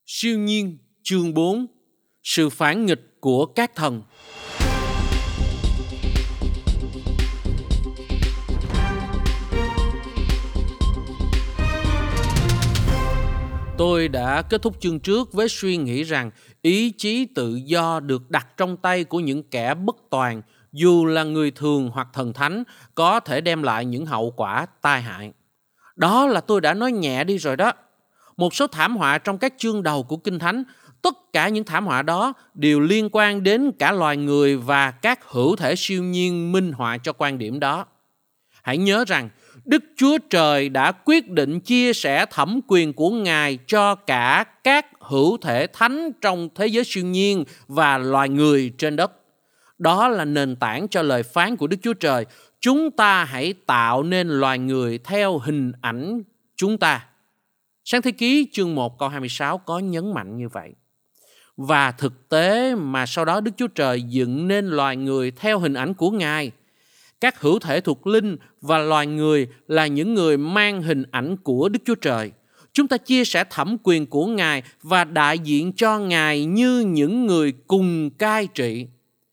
Siêu nhiên chương 4. Sự phản nghịch của các thần. Tôi đã kết thúc chương trước với suy nghĩ rằng ý chí tự do được đặt trong tay của những kẻ bất toàn, dù là người thường hoặc thần thánh, có thể đem lại những hậu quả tai hại. Đó là tôi đã nói nhẹ đi rồi đó. Một số thảm họa trong các chương đầu của Kinh Thánh, tất cả những thảm họa đó đều liên quan đến cả loài người và các hữu thể siêu nhiên minh họa cho quan điểm đó. Hãy nhớ rằng Đức Chúa Trời đã quyết định chia sẻ thẩm quyền của Ngài cho cả các hữu thể thánh trong thế giới siêu nhiên và loài người trên đất. Đó là nền tảng cho lời phán của Đức Chúa Trời. Chúng ta hãy tạo nên loài người theo hình ảnh chúng ta. Sáng Thế Ký chương 1 câu 26 có nhấn mạnh như vậy. Và thực tế mà sau đó Đức Chúa Trời dựng nên loài người theo hình ảnh của Ngài. Các hữu thể thuộc linh và loài người là những người mang hình ảnh của Đức Chúa Trời. Chúng ta chia sẻ thẩm quyền của Ngài và đại diện cho Ngài như những người cùng cai trị.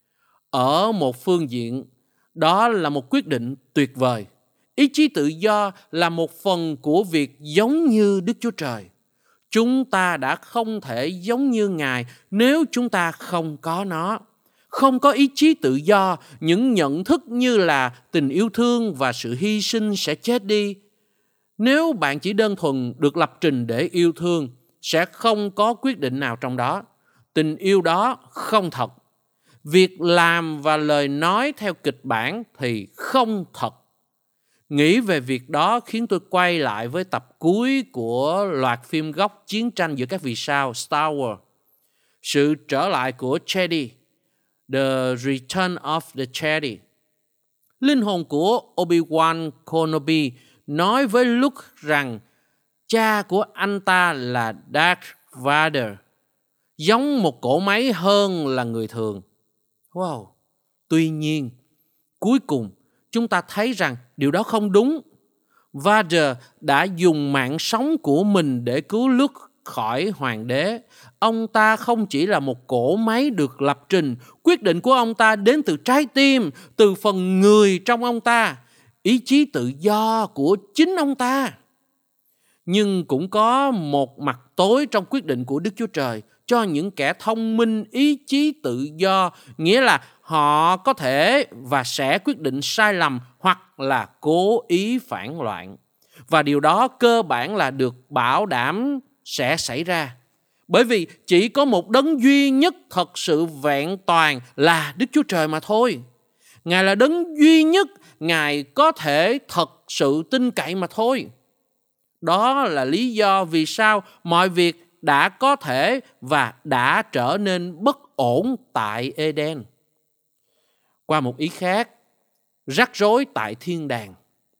Ở một phương diện, đó là một quyết định tuyệt vời. Ý chí tự do là một phần của việc giống như Đức Chúa Trời. Chúng ta đã không thể giống như Ngài nếu chúng ta không có nó. Không có ý chí tự do, những nhận thức như là tình yêu thương và sự hy sinh sẽ chết đi. Nếu bạn chỉ đơn thuần được lập trình để yêu thương, sẽ không có quyết định nào trong đó. Tình yêu đó không thật. Việc làm và lời nói theo kịch bản thì không thật. Nghĩ về việc đó khiến tôi quay lại với tập cuối của loạt phim gốc Chiến tranh giữa các vì sao Star Wars. Sự trở lại của Jedi, The Return of the Jedi. Linh hồn của Obi-Wan Kenobi nói với Luke rằng cha của anh ta là Darth Vader, giống một cỗ máy hơn là người thường. Wow! Tuy nhiên, cuối cùng chúng ta thấy rằng điều đó không đúng. Vader đã dùng mạng sống của mình để cứu Luke khỏi hoàng đế. Ông ta không chỉ là một cỗ máy được lập trình. Quyết định của ông ta đến từ trái tim, từ phần người trong ông ta, ý chí tự do của chính ông ta. Nhưng cũng có một mặt tối trong quyết định của Đức Chúa Trời cho những kẻ thông minh ý chí tự do, nghĩa là họ có thể và sẽ quyết định sai lầm hoặc là cố ý phản loạn. Và điều đó cơ bản là được bảo đảm sẽ xảy ra. Bởi vì chỉ có một đấng duy nhất thật sự vẹn toàn là Đức Chúa Trời mà thôi. Ngài là đấng duy nhất, Ngài có thể thật sự tin cậy mà thôi. Đó là lý do vì sao mọi việc đã có thể và đã trở nên bất ổn tại Eden. Qua một ý khác, rắc rối tại thiên đàng.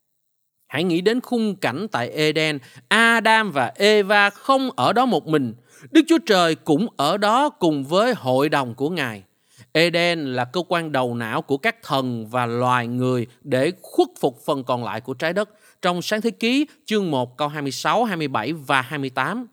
Hãy nghĩ đến khung cảnh tại Eden, Adam và Eva không ở đó một mình. Đức Chúa Trời cũng ở đó cùng với hội đồng của Ngài. Eden là cơ quan đầu não của các thần và loài người để khuất phục phần còn lại của trái đất. Trong Sáng Thế Ký chương 1 câu 26, 27 và 28.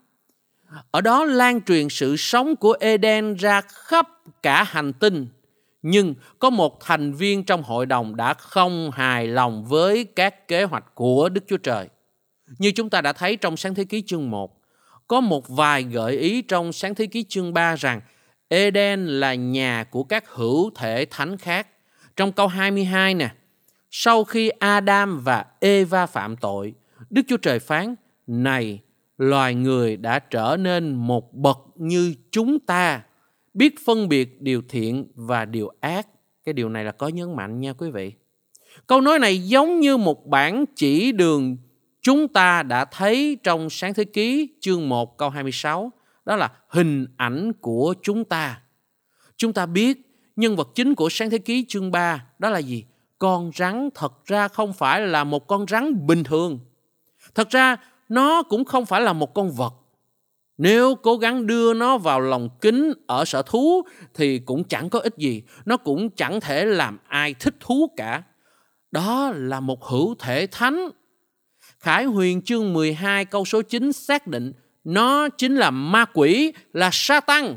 Ở đó lan truyền sự sống của Eden ra khắp cả hành tinh. Nhưng có một thành viên trong hội đồng đã không hài lòng với các kế hoạch của Đức Chúa Trời. Như chúng ta đã thấy trong Sáng Thế Ký chương 1, có một vài gợi ý trong Sáng Thế Ký chương 3 rằng Eden là nhà của các hữu thể thánh khác. Trong câu 22 nè, sau khi Adam và Eva phạm tội, Đức Chúa Trời phán, này, loài người đã trở nên một bậc như chúng ta, biết phân biệt điều thiện và điều ác. Cái điều này là có nhấn mạnh nha quý vị. Câu nói này giống như một bản chỉ đường chúng ta đã thấy trong Sáng Thế Ký chương 1 câu 26. Đó là hình ảnh của chúng ta. Chúng ta biết nhân vật chính của Sáng Thế Ký chương 3 đó là gì? Con rắn thật ra không phải là một con rắn bình thường. Thật ra nó cũng không phải là một con vật. Nếu cố gắng đưa nó vào lồng kính ở sở thú thì cũng chẳng có ích gì. Nó cũng chẳng thể làm ai thích thú cả. Đó là một hữu thể thánh. Khải Huyền chương 12 câu số 9 xác định nó chính là ma quỷ, là Sa-tăng.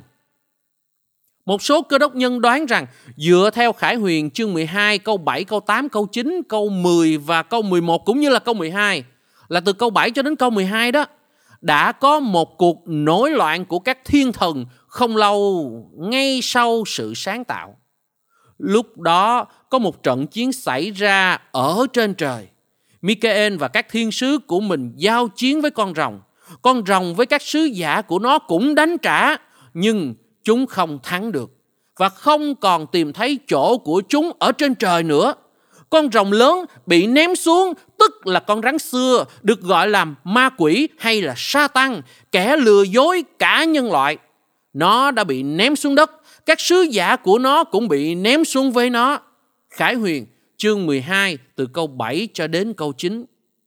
Một số cơ đốc nhân đoán rằng dựa theo Khải Huyền chương 12 câu 7, câu 8, câu 9, câu 10 và câu 11 cũng như là câu 12, là từ câu 7 cho đến câu 12 đó, đã có một cuộc nổi loạn của các thiên thần không lâu ngay sau sự sáng tạo. Lúc đó có một trận chiến xảy ra ở trên trời. Michael và các thiên sứ của mình giao chiến với con rồng. Con rồng với các sứ giả của nó cũng đánh trả, nhưng chúng không thắng được và không còn tìm thấy chỗ của chúng ở trên trời nữa. Con rồng lớn bị ném xuống, tức là con rắn xưa, được gọi là ma quỷ hay là Sa-tăng, kẻ lừa dối cả nhân loại. Nó đã bị ném xuống đất, các sứ giả của nó cũng bị ném xuống với nó. Khải Huyền chương 12 từ câu 7 cho đến câu 9.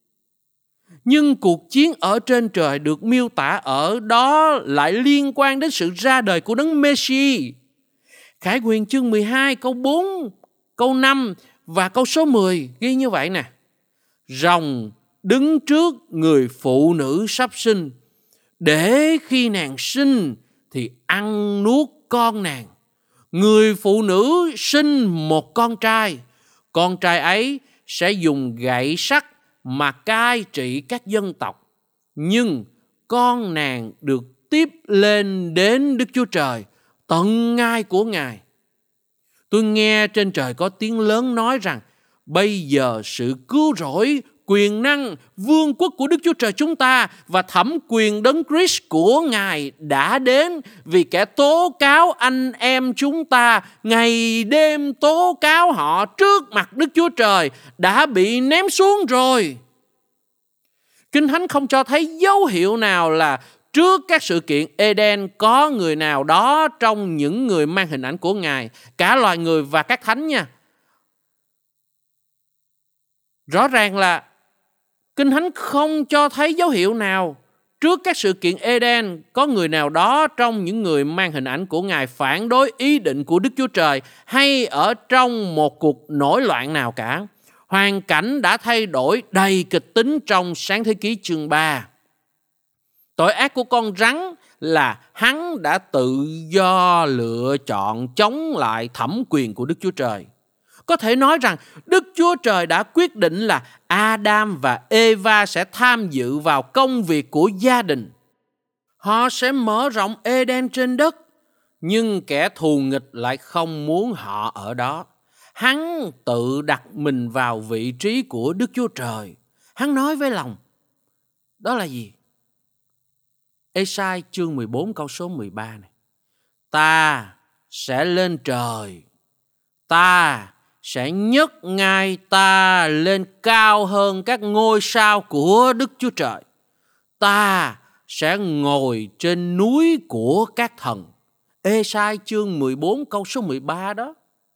Nhưng cuộc chiến ở trên trời được miêu tả ở đó lại liên quan đến sự ra đời của Đấng Messi. Khải Huyền chương 12 câu 4, câu 5 và câu số 10 ghi như vậy nè. Rồng đứng trước người phụ nữ sắp sinh, để khi nàng sinh thì ăn nuốt con nàng. Người phụ nữ sinh một con trai. Con trai ấy sẽ dùng gậy sắt mà cai trị các dân tộc. Nhưng con nàng được tiếp lên đến Đức Chúa Trời, tận ngai của Ngài. Tôi nghe trên trời có tiếng lớn nói rằng bây giờ sự cứu rỗi, quyền năng, vương quốc của Đức Chúa Trời chúng ta và thẩm quyền Đấng Christ của Ngài đã đến, vì kẻ tố cáo anh em chúng ta ngày đêm tố cáo họ trước mặt Đức Chúa Trời đã bị ném xuống rồi. Kinh Thánh không cho thấy dấu hiệu nào là trước các sự kiện Eden có người nào đó trong những người mang hình ảnh của Ngài, cả loài người và các thánh nha. Rõ ràng là Kinh Thánh không cho thấy dấu hiệu nào trước các sự kiện Eden có người nào đó trong những người mang hình ảnh của Ngài phản đối ý định của Đức Chúa Trời hay ở trong một cuộc nổi loạn nào cả. Hoàn cảnh đã thay đổi đầy kịch tính trong Sáng Thế Ký chương 3. Tội ác của con rắn là hắn đã tự do lựa chọn chống lại thẩm quyền của Đức Chúa Trời. Có thể nói rằng Đức Chúa Trời đã quyết định là Adam và Eva sẽ tham dự vào công việc của gia đình. Họ sẽ mở rộng Eden trên đất, nhưng kẻ thù nghịch lại không muốn họ ở đó. Hắn tự đặt mình vào vị trí của Đức Chúa Trời. Hắn nói với lòng, đó là gì? Ê-sai chương 14 câu số 13 này. Ta sẽ lên trời, ta sẽ nhấc ngai ta lên cao hơn các ngôi sao của Đức Chúa Trời. Ta sẽ ngồi trên núi của các thần. Ê-sai chương 14 câu số 13 đó.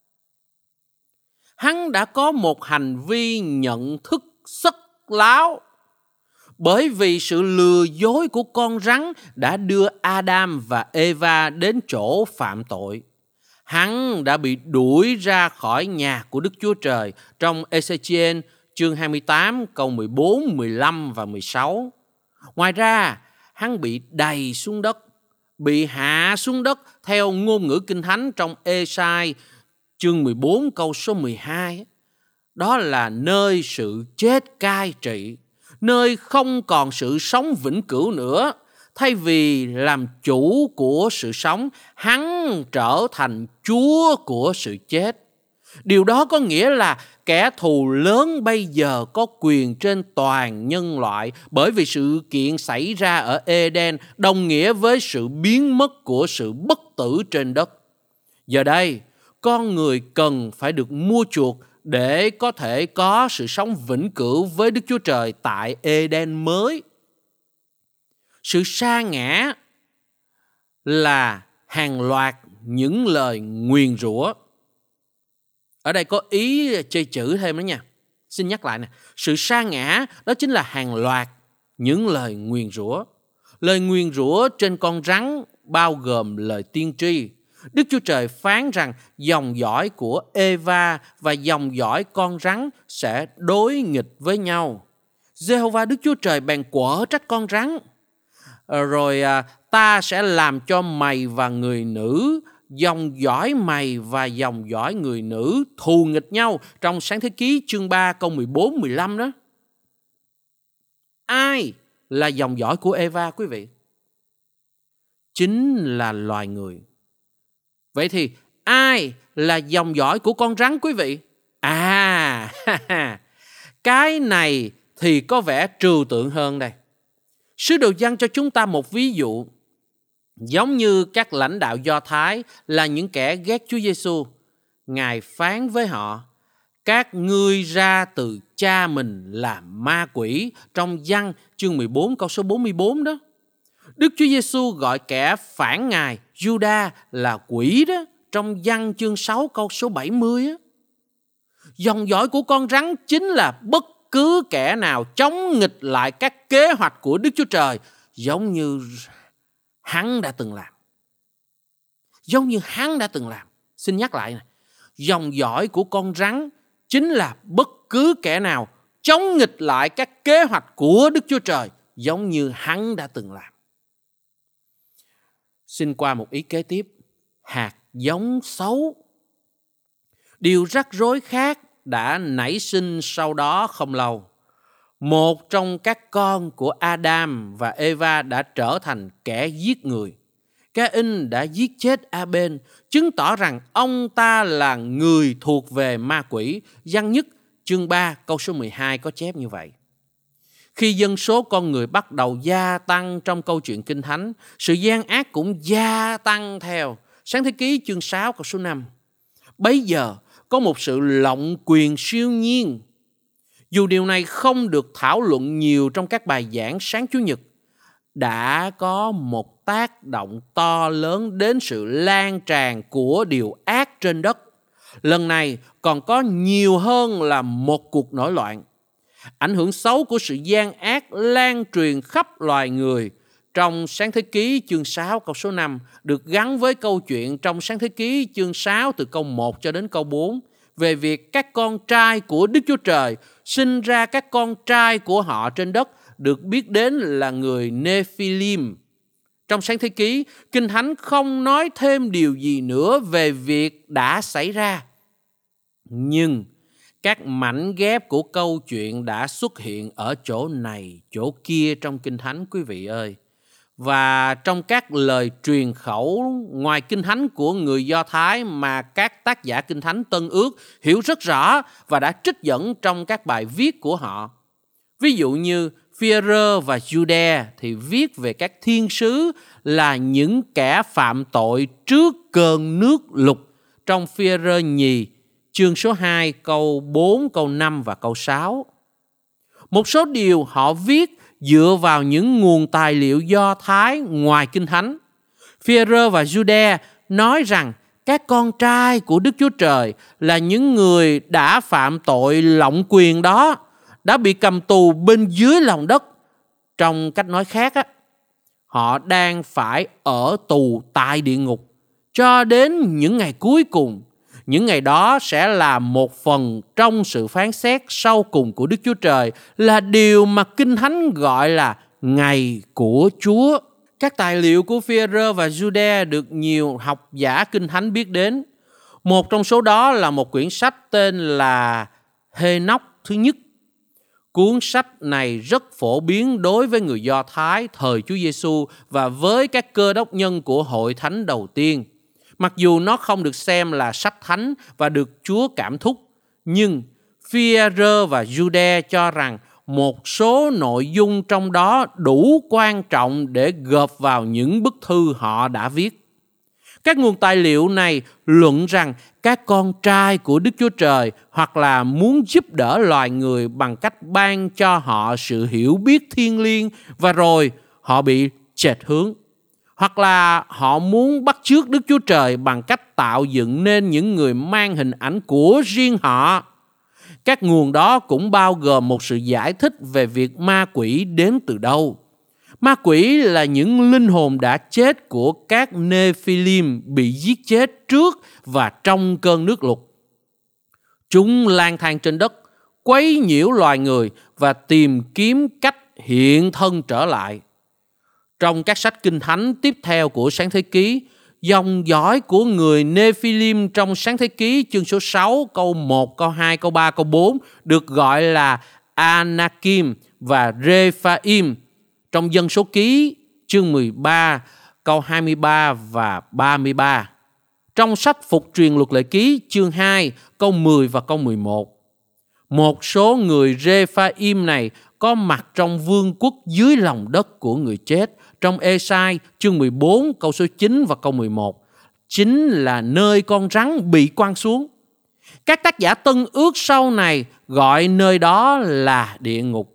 Hắn đã có một hành vi nhận thức sắc láo, bởi vì sự lừa dối của con rắn đã đưa Adam và Eva đến chỗ phạm tội. Hắn đã bị đuổi ra khỏi nhà của Đức Chúa Trời trong Ê-xê-chi-ên chương 28 câu 14, 15 và 16. Ngoài ra, hắn bị đày xuống đất, bị hạ xuống đất theo ngôn ngữ Kinh Thánh trong Ê-sai chương 14 câu số 12. Đó là nơi sự chết cai trị, nơi không còn sự sống vĩnh cửu nữa. Thay vì làm chủ của sự sống, hắn trở thành chúa của sự chết. Điều đó có nghĩa là kẻ thù lớn bây giờ có quyền trên toàn nhân loại, bởi vì sự kiện xảy ra ở Eden đồng nghĩa với sự biến mất của sự bất tử trên đất. Giờ đây, con người cần phải được mua chuộc để có thể có sự sống vĩnh cửu với Đức Chúa Trời tại Eden mới. Sự sa ngã là hàng loạt những lời nguyền rủa. Ở đây có ý chơi chữ thêm đó nha. Xin nhắc lại nè. Sự sa ngã đó chính là hàng loạt những lời nguyền rủa. Lời nguyền rủa trên con rắn bao gồm lời tiên tri. Đức Chúa Trời phán rằng dòng dõi của Eva và dòng dõi con rắn sẽ đối nghịch với nhau. Giê-hô-va Đức Chúa Trời bèn quở trách con rắn. Ta sẽ làm cho mày và người nữ, dòng dõi mày và dòng dõi người nữ thù nghịch nhau, trong Sáng Thế Ký chương 3 câu 14, 15 đó. Ai là dòng dõi của Eva quý vị? Chính là loài người. Vậy thì ai là dòng dõi của con rắn quý vị? Cái này thì có vẻ trừu tượng hơn đây. Sứ đồ Giăng cho chúng ta một ví dụ. Giống như các lãnh đạo Do Thái là những kẻ ghét Chúa Giêsu, Ngài phán với họ: các ngươi ra từ cha mình là ma quỷ, trong Giăng chương 14 câu số 44 đó. Đức Chúa Giêsu gọi kẻ phản Ngài Juda là quỷ đó, trong Giăng chương 6 câu số 70 á. Dòng dõi của con rắn chính là bất cứ kẻ nào chống nghịch lại các kế hoạch của Đức Chúa Trời, giống như hắn đã từng làm. Xin nhắc lại này. Dòng dõi của con rắn chính là bất cứ kẻ nào chống nghịch lại các kế hoạch của Đức Chúa Trời, giống như hắn đã từng làm. Xin qua một ý kế tiếp. Hạt giống xấu. Điều rắc rối khác đã nảy sinh sau đó không lâu. Một trong các con của Adam và Eva đã trở thành kẻ giết người. Cain đã giết chết Abel, chứng tỏ rằng ông ta là người thuộc về ma quỷ. Giăng nhất chương 3 câu số 12 có chép như vậy. Khi dân số con người bắt đầu gia tăng trong câu chuyện Kinh Thánh, sự gian ác cũng gia tăng theo. Sáng Thế Ký chương 6 câu số 5. Bấy giờ có một sự lộng quyền siêu nhiên. Dù điều này không được thảo luận nhiều trong các bài giảng sáng Chủ nhật, đã có một tác động to lớn đến sự lan tràn của điều ác trên đất. Lần này còn có nhiều hơn là một cuộc nổi loạn. Ảnh hưởng xấu của sự gian ác lan truyền khắp loài người trong Sáng Thế Ký chương 6 câu số 5 được gắn với câu chuyện trong Sáng Thế Ký chương 6 từ câu 1 cho đến câu 4 về việc các con trai của Đức Chúa Trời sinh ra các con trai của họ trên đất được biết đến là người Nephilim. Trong Sáng Thế Ký, Kinh Thánh không nói thêm điều gì nữa về việc đã xảy ra. Nhưng các mảnh ghép của câu chuyện đã xuất hiện ở chỗ này, chỗ kia trong Kinh Thánh quý vị ơi. Và trong các lời truyền khẩu ngoài Kinh Thánh của người Do Thái mà các tác giả Kinh Thánh Tân Ước hiểu rất rõ và đã trích dẫn trong các bài viết của họ. Ví dụ như Phi-e-rơ và Giu-đe thì viết về các thiên sứ là những kẻ phạm tội trước cơn nước lụt trong Phi-e-rơ nhì chương số 2 câu 4, câu 5 và câu 6. Một số điều họ viết dựa vào những nguồn tài liệu Do Thái ngoài Kinh Thánh. Phi-e-rơ và Giu-đe nói rằng các con trai của Đức Chúa Trời là những người đã phạm tội lộng quyền đó, đã bị cầm tù bên dưới lòng đất. Trong cách nói khác, họ đang phải ở tù tại địa ngục cho đến những ngày cuối cùng. Những ngày đó sẽ là một phần trong sự phán xét sau cùng của Đức Chúa Trời, là điều mà Kinh Thánh gọi là ngày của Chúa. Các tài liệu của Phi-e-rơ và Giu-đe được nhiều học giả Kinh Thánh biết đến. Một trong số đó là một quyển sách tên là Hê-nóc thứ nhất. Cuốn sách này rất phổ biến đối với người Do Thái thời Chúa Giêsu và với các cơ đốc nhân của hội thánh đầu tiên. Mặc dù nó không được xem là sách thánh và được Chúa cảm thúc, nhưng Phi-e-rơ và Giu-đe cho rằng một số nội dung trong đó đủ quan trọng để gộp vào những bức thư họ đã viết. Các nguồn tài liệu này luận rằng các con trai của Đức Chúa Trời hoặc là muốn giúp đỡ loài người bằng cách ban cho họ sự hiểu biết thiêng liêng và rồi họ bị chệch hướng. Hoặc là họ muốn bắt chước Đức Chúa Trời bằng cách tạo dựng nên những người mang hình ảnh của riêng họ. Các nguồn đó cũng bao gồm một sự giải thích về việc ma quỷ đến từ đâu. Ma quỷ là những linh hồn đã chết của các Nephilim bị giết chết trước và trong cơn nước lụt. Chúng lang thang trên đất, quấy nhiễu loài người và tìm kiếm cách hiện thân trở lại. Trong các sách Kinh Thánh tiếp theo của Sáng Thế Ký, dòng dõi của người Nephilim trong Sáng Thế Ký chương số 6, câu 1, câu 2, câu 3, câu 4 được gọi là Anakim và Rephaim trong Dân Số Ký chương 13, câu 23 và 33. Trong sách Phục truyền Luật Lệ Ký chương 2, câu 10 và câu 11. Một số người Rephaim này có mặt trong vương quốc dưới lòng đất của người chết trong Ê-sai chương 14 câu số 9 và câu 11, chính là nơi con rắn bị quăng xuống. Các tác giả Tân Ước sau này gọi nơi đó là địa ngục.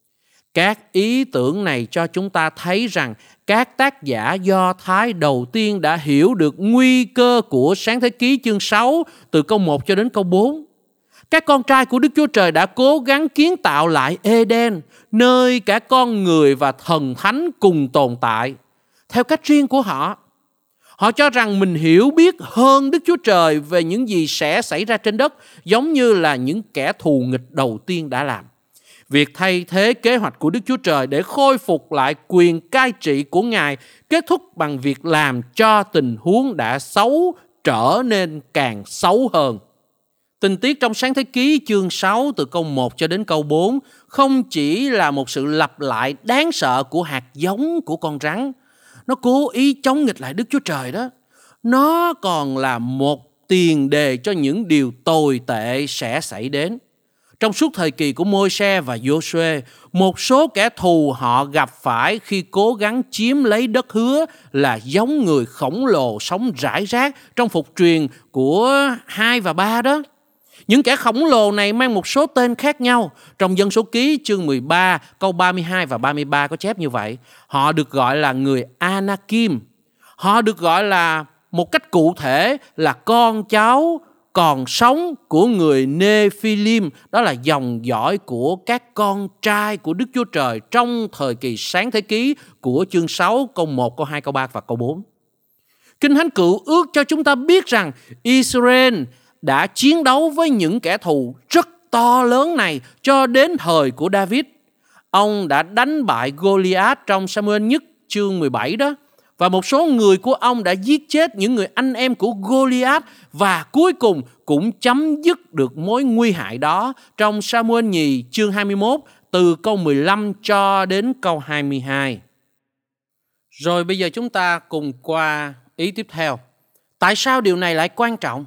Các ý tưởng này cho chúng ta thấy rằng các tác giả Do Thái đầu tiên đã hiểu được nguy cơ của Sáng Thế Ký chương 6 từ câu 1 cho đến câu 4. Các con trai của Đức Chúa Trời đã cố gắng kiến tạo lại Eden, nơi cả con người và thần thánh cùng tồn tại, theo cách riêng của họ. Họ cho rằng mình hiểu biết hơn Đức Chúa Trời về những gì sẽ xảy ra trên đất, giống như là những kẻ thù nghịch đầu tiên đã làm. Việc thay thế kế hoạch của Đức Chúa Trời để khôi phục lại quyền cai trị của Ngài kết thúc bằng việc làm cho tình huống đã xấu trở nên càng xấu hơn. Tình tiết trong Sáng Thế Ký chương 6 từ câu 1 cho đến câu 4 không chỉ là một sự lặp lại đáng sợ của hạt giống của con rắn, nó cố ý chống nghịch lại Đức Chúa Trời đó. Nó còn là một tiền đề cho những điều tồi tệ sẽ xảy đến. Trong suốt thời kỳ của Môi-se và Giô-suê, một số kẻ thù họ gặp phải khi cố gắng chiếm lấy đất hứa là giống người khổng lồ sống rải rác trong Phục truyền của 2 và 3 đó. Những kẻ khổng lồ này mang một số tên khác nhau. Trong Dân Số Ký chương 13 câu 32 và 33 có chép như vậy. Họ được gọi là người Anakim. Họ được gọi là một cách cụ thể là con cháu còn sống của người Nephilim. Đó là dòng dõi của các con trai của Đức Chúa Trời trong thời kỳ Sáng Thế Ký của chương 6 câu 1, câu 2, câu 3 và câu 4. Kinh Thánh Cựu Ước cho chúng ta biết rằng Israel đã chiến đấu với những kẻ thù rất to lớn này cho đến thời của David. Ông đã đánh bại Goliath trong Sa-muel nhất chương 17 đó. Và một số người của ông đã giết chết những người anh em của Goliath và cuối cùng cũng chấm dứt được mối nguy hại đó trong Sa-muel nhì chương 21 từ câu 15 cho đến câu 22. Rồi bây giờ chúng ta cùng qua ý tiếp theo. Tại sao điều này lại quan trọng?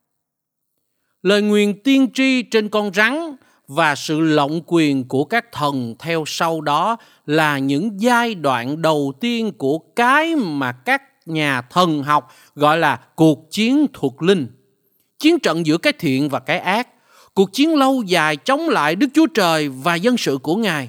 Lời nguyền tiên tri trên con rắn và sự lộng quyền của các thần theo sau đó là những giai đoạn đầu tiên của cái mà các nhà thần học gọi là cuộc chiến thuộc linh. Chiến trận giữa cái thiện và cái ác. Cuộc chiến lâu dài chống lại Đức Chúa Trời và dân sự của Ngài.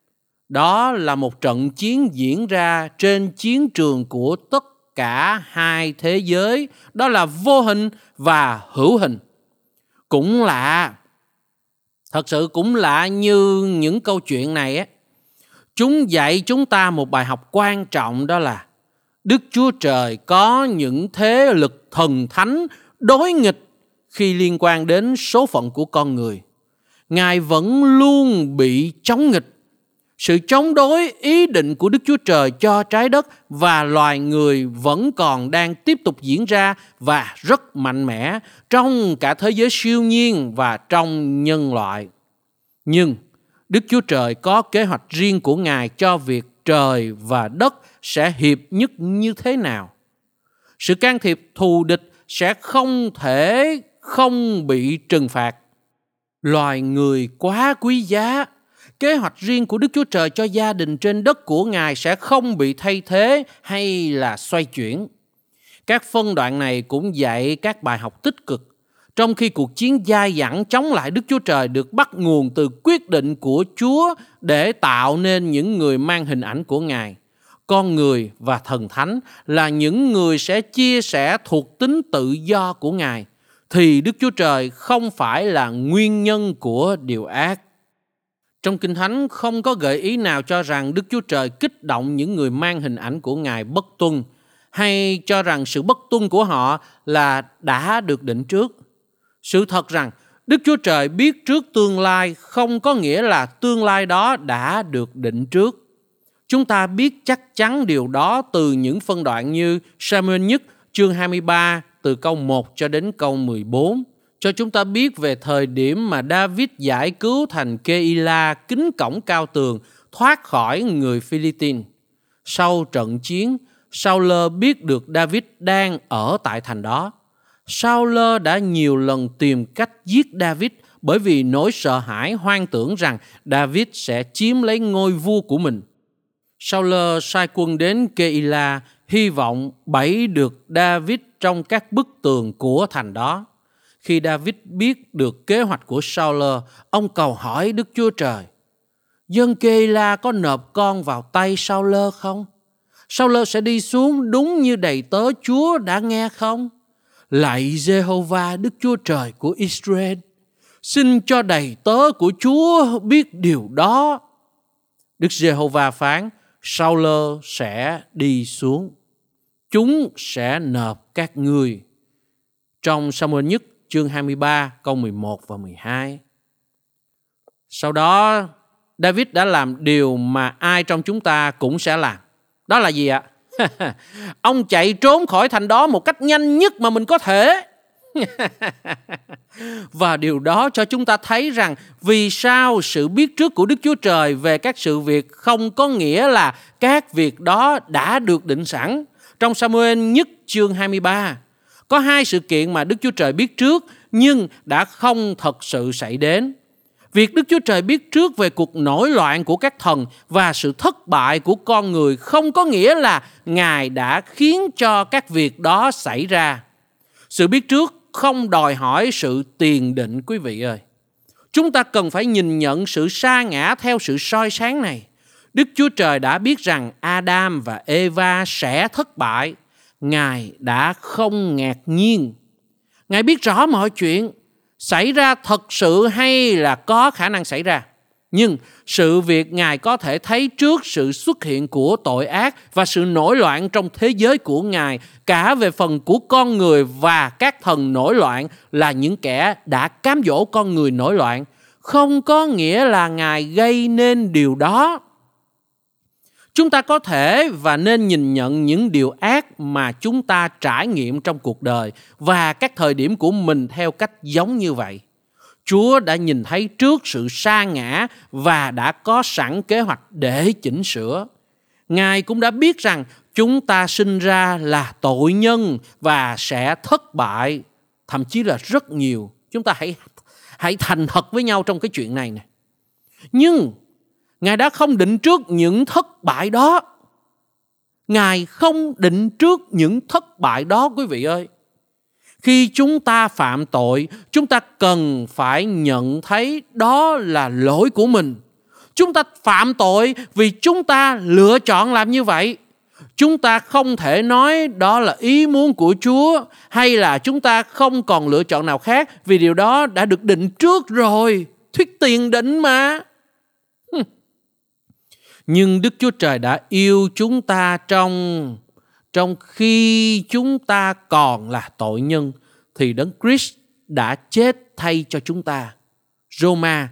Đó là một trận chiến diễn ra trên chiến trường của tất cả hai thế giới. Đó là vô hình và hữu hình. Cũng lạ, thật sự cũng lạ như những câu chuyện này á. Chúng dạy chúng ta một bài học quan trọng, đó là Đức Chúa Trời có những thế lực thần thánh đối nghịch khi liên quan đến số phận của con người. Ngài vẫn luôn bị chống nghịch. Sự chống đối ý định của Đức Chúa Trời cho trái đất và loài người vẫn còn đang tiếp tục diễn ra và rất mạnh mẽ trong cả thế giới siêu nhiên và trong nhân loại. Nhưng Đức Chúa Trời có kế hoạch riêng của Ngài cho việc trời và đất sẽ hiệp nhất như thế nào. Sự can thiệp thù địch sẽ không thể không bị trừng phạt. Loài người quá quý giá. Kế hoạch riêng của Đức Chúa Trời cho gia đình trên đất của Ngài sẽ không bị thay thế hay là xoay chuyển. Các phân đoạn này cũng dạy các bài học tích cực. Trong khi cuộc chiến dai dẳng chống lại Đức Chúa Trời được bắt nguồn từ quyết định của Chúa để tạo nên những người mang hình ảnh của Ngài. Con người và thần thánh là những người sẽ chia sẻ thuộc tính tự do của Ngài, thì Đức Chúa Trời không phải là nguyên nhân của điều ác. Trong Kinh Thánh không có gợi ý nào cho rằng Đức Chúa Trời kích động những người mang hình ảnh của Ngài bất tuân, hay cho rằng sự bất tuân của họ là đã được định trước. Sự thật rằng Đức Chúa Trời biết trước tương lai không có nghĩa là tương lai đó đã được định trước. Chúng ta biết chắc chắn điều đó từ những phân đoạn như Sa-muel nhất chương 23 từ câu 1 cho đến câu 14. Cho chúng ta biết về thời điểm mà David giải cứu thành Keilah kính cổng cao tường thoát khỏi người Philippines. Sau trận chiến, Saul biết được David đang ở tại thành đó. Saul đã nhiều lần tìm cách giết David bởi vì nỗi sợ hãi hoang tưởng rằng David sẽ chiếm lấy ngôi vua của mình. Saul sai quân đến Keilah hy vọng bẫy được David trong các bức tường của thành đó. Khi David biết được kế hoạch của Saul, ông cầu hỏi Đức Chúa Trời: dân Keilah có nộp con vào tay Saul không? Saul sẽ đi xuống đúng như đầy tớ Chúa đã nghe không? Lạy Giê-hô-va Đức Chúa Trời của Israel, xin cho đầy tớ của Chúa biết điều đó. Đức Giê-hô-va phán: Saul sẽ đi xuống, chúng sẽ nộp các ngươi. Trong Sa-muel nhất chương 23 câu 11 và 12. Sau đó David đã làm điều mà ai trong chúng ta cũng sẽ làm. Đó là gì ạ? Ông chạy trốn khỏi thành đó một cách nhanh nhất mà mình có thể. Và điều đó cho chúng ta thấy rằng vì sao sự biết trước của Đức Chúa Trời về các sự việc không có nghĩa là các việc đó đã được định sẵn. Trong Sa-muel nhất chương 23, có hai sự kiện mà Đức Chúa Trời biết trước nhưng đã không thật sự xảy đến. Việc Đức Chúa Trời biết trước về cuộc nổi loạn của các thần và sự thất bại của con người không có nghĩa là Ngài đã khiến cho các việc đó xảy ra. Sự biết trước không đòi hỏi sự tiền định, quý vị ơi. Chúng ta cần phải nhìn nhận sự sa ngã theo sự soi sáng này. Đức Chúa Trời đã biết rằng Adam và Eva sẽ thất bại. Ngài đã không ngạc nhiên. Ngài biết rõ mọi chuyện xảy ra thật sự hay là có khả năng xảy ra. Nhưng sự việc Ngài có thể thấy trước sự xuất hiện của tội ác và sự nổi loạn trong thế giới của Ngài, cả về phần của con người và các thần nổi loạn là những kẻ đã cám dỗ con người nổi loạn, không có nghĩa là Ngài gây nên điều đó. Chúng ta có thể và nên nhìn nhận những điều ác mà chúng ta trải nghiệm trong cuộc đời và các thời điểm của mình theo cách giống như vậy. Chúa đã nhìn thấy trước sự sa ngã và đã có sẵn kế hoạch để chỉnh sửa. Ngài cũng đã biết rằng chúng ta sinh ra là tội nhân và sẽ thất bại, thậm chí là rất nhiều. Chúng ta hãy thành thật với nhau trong cái chuyện này nè. Nhưng Ngài đã không định trước những thất bại đó. Ngài không định trước những thất bại đó, quý vị ơi. Khi chúng ta phạm tội, chúng ta cần phải nhận thấy đó là lỗi của mình. Chúng ta phạm tội vì chúng ta lựa chọn làm như vậy. Chúng ta không thể nói đó là ý muốn của Chúa, hay là chúng ta không còn lựa chọn nào khác vì điều đó đã được định trước rồi. Thuyết tiền định mà. Nhưng Đức Chúa Trời đã yêu chúng ta trong khi chúng ta còn là tội nhân, thì Đấng Christ đã chết thay cho chúng ta. Roma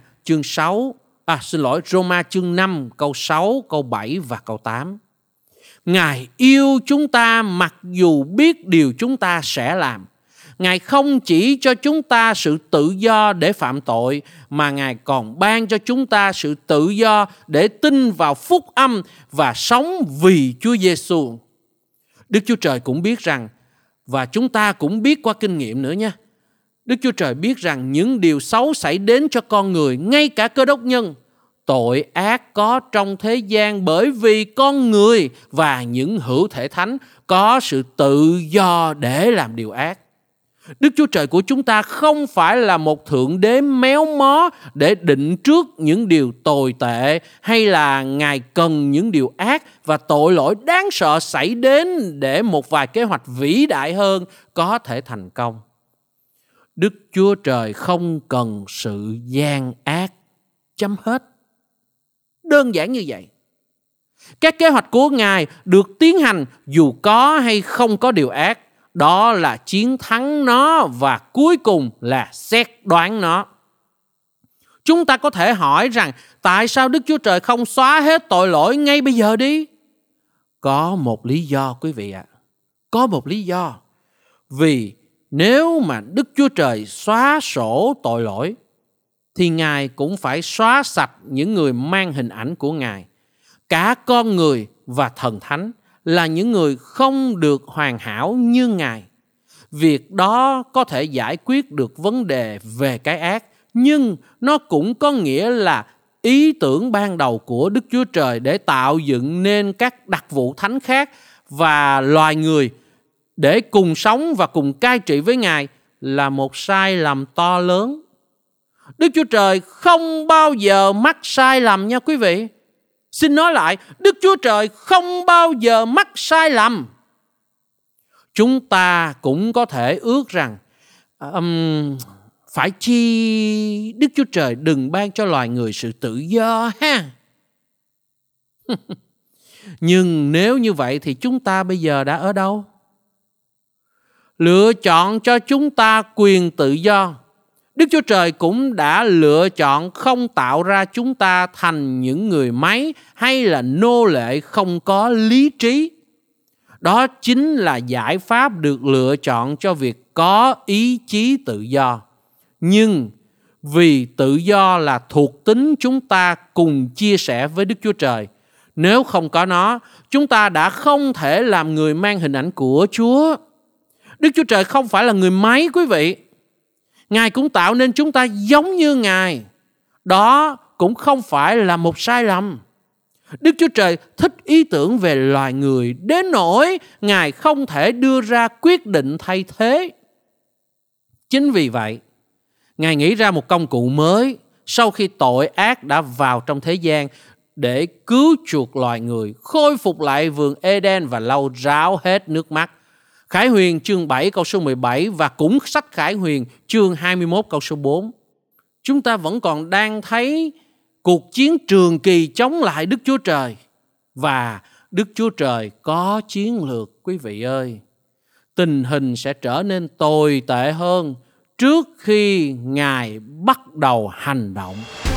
chương 5 câu 6, câu 7 và câu 8. Ngài yêu chúng ta mặc dù biết điều chúng ta sẽ làm. Ngài không chỉ cho chúng ta sự tự do để phạm tội, mà Ngài còn ban cho chúng ta sự tự do để tin vào phúc âm và sống vì Chúa Giêsu. Đức Chúa Trời cũng biết rằng, và chúng ta cũng biết qua kinh nghiệm nữa nha, Đức Chúa Trời biết rằng những điều xấu xảy đến cho con người, ngay cả Cơ Đốc nhân, tội ác có trong thế gian bởi vì con người và những hữu thể thánh có sự tự do để làm điều ác. Đức Chúa Trời của chúng ta không phải là một thượng đế méo mó để định trước những điều tồi tệ, hay là Ngài cần những điều ác và tội lỗi đáng sợ xảy đến để một vài kế hoạch vĩ đại hơn có thể thành công. Đức Chúa Trời không cần sự gian ác. Chấm hết. Đơn giản như vậy. Các kế hoạch của Ngài được tiến hành dù có hay không có điều ác. Đó là chiến thắng nó và cuối cùng là xét đoán nó. Chúng ta có thể hỏi rằng tại sao Đức Chúa Trời không xóa hết tội lỗi ngay bây giờ đi? Có một lý do quý vị ạ. Có một lý do. Vì nếu mà Đức Chúa Trời xóa sổ tội lỗi thì Ngài cũng phải xóa sạch những người mang hình ảnh của Ngài. Cả con người và thần thánh là những người không được hoàn hảo như Ngài. Việc đó có thể giải quyết được vấn đề về cái ác, nhưng nó cũng có nghĩa là ý tưởng ban đầu của Đức Chúa Trời để tạo dựng nên các đặc vụ thánh khác và loài người để cùng sống và cùng cai trị với Ngài là một sai lầm to lớn. Đức Chúa Trời không bao giờ mắc sai lầm nha quý vị. Xin nói lại, Đức Chúa Trời không bao giờ mắc sai lầm. Chúng ta cũng có thể ước rằng phải chi Đức Chúa Trời đừng ban cho loài người sự tự do ha. Nhưng nếu như vậy thì chúng ta bây giờ đã ở đâu? Lựa chọn cho chúng ta quyền tự do. Đức Chúa Trời cũng đã lựa chọn không tạo ra chúng ta thành những người máy hay là nô lệ không có lý trí. Đó chính là giải pháp được lựa chọn cho việc có ý chí tự do. Nhưng vì tự do là thuộc tính chúng ta cùng chia sẻ với Đức Chúa Trời. Nếu không có nó, chúng ta đã không thể làm người mang hình ảnh của Chúa. Đức Chúa Trời không phải là người máy quý vị. Ngài cũng tạo nên chúng ta giống như Ngài. Đó cũng không phải là một sai lầm. Đức Chúa Trời thích ý tưởng về loài người đến nỗi Ngài không thể đưa ra quyết định thay thế. Chính vì vậy, Ngài nghĩ ra một công cụ mới sau khi tội ác đã vào trong thế gian để cứu chuộc loài người, khôi phục lại vườn Eden và lau ráo hết nước mắt. Khải Huyền chương 7 câu số 17 và cũng sách Khải Huyền chương 21 câu số 4. Chúng ta vẫn còn đang thấy cuộc chiến trường kỳ chống lại Đức Chúa Trời. Và Đức Chúa Trời có chiến lược quý vị ơi. Tình hình sẽ trở nên tồi tệ hơn trước khi Ngài bắt đầu hành động.